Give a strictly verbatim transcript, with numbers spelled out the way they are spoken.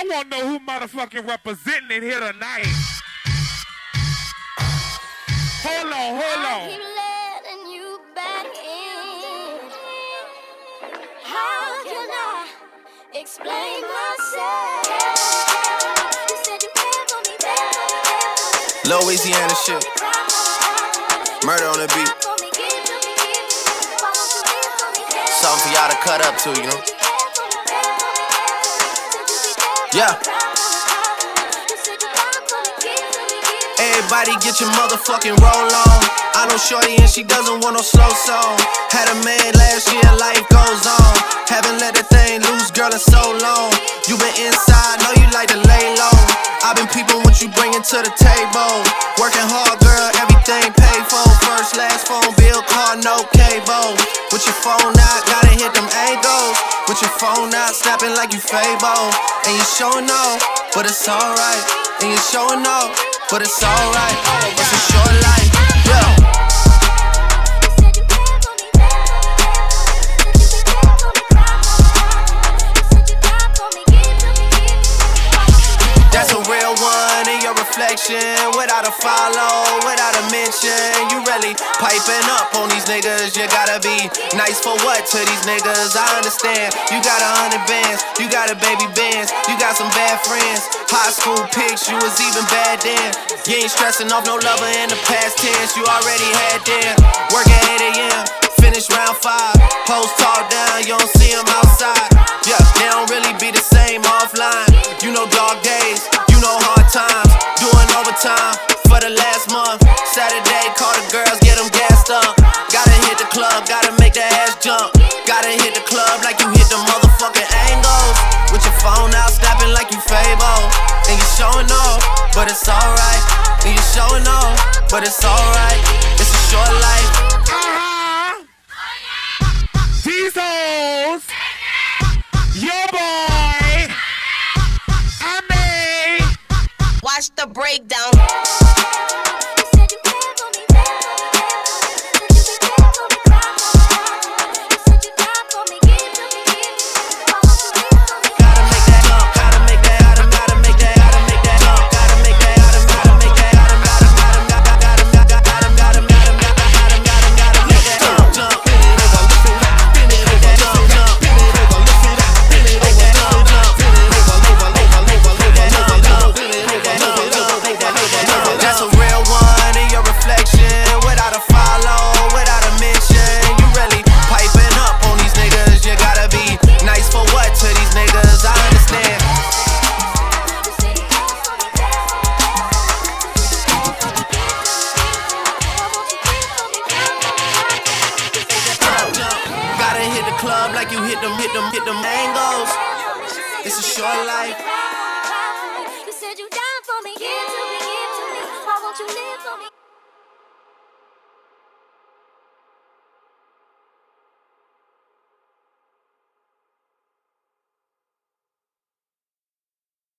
I want to know who motherfucking representing it here tonight. Hold on, hold on. I keep letting you back in. How can I explain myself? You said you cared for me, cared for me, cared for me. Louisiana shit. Murder on the beat. Something for y'all to cut up to, you know? Yeah. Everybody get your motherfucking roll on. I know shorty and she doesn't want no slow song. Had a man last year, life goes on. Haven't let that thing loose, girl, in so long. You been inside, know you like to lay low. I've been peeping what you bringing to the table. Working hard, girl, everything paid for. First, last phone bill, car, no cable. With your phone out, gotta hit them angles. With your phone out, snapping like you Fable. And you showing off, but it's alright. And you showing off, but it's alright. It's a short life, yeah. That's a real one in your reflection. Without a follow, without a mention. You really piping up on these niggas. You gotta be nice for what to these niggas? I understand. You got a hundred bands, you got a baby bands, you got some bad friends. High school pics, you was even bad then. You ain't stressing off no lover in the past tense. You already had them. Work at eight a.m., finish round five. Hoes talk down, you don't see them outside. Yeah, they don't really be the same offline. You know dog days, you know hard times. Doing overtime for the last month. Saturday, call the girls, get them gassed up. Gotta hit the club, gotta make that ass jump. Gotta hit the club like you hit the motherfucking angles. With your phone out, snapping like you Fable. And you showing off, but it's alright. And you showing off, but it's alright. It's a short life. Uh-huh. These hoes. Your boy. I made. Watch the breakdown. Club like you hit them, hit them, hit them angles. It's a short life.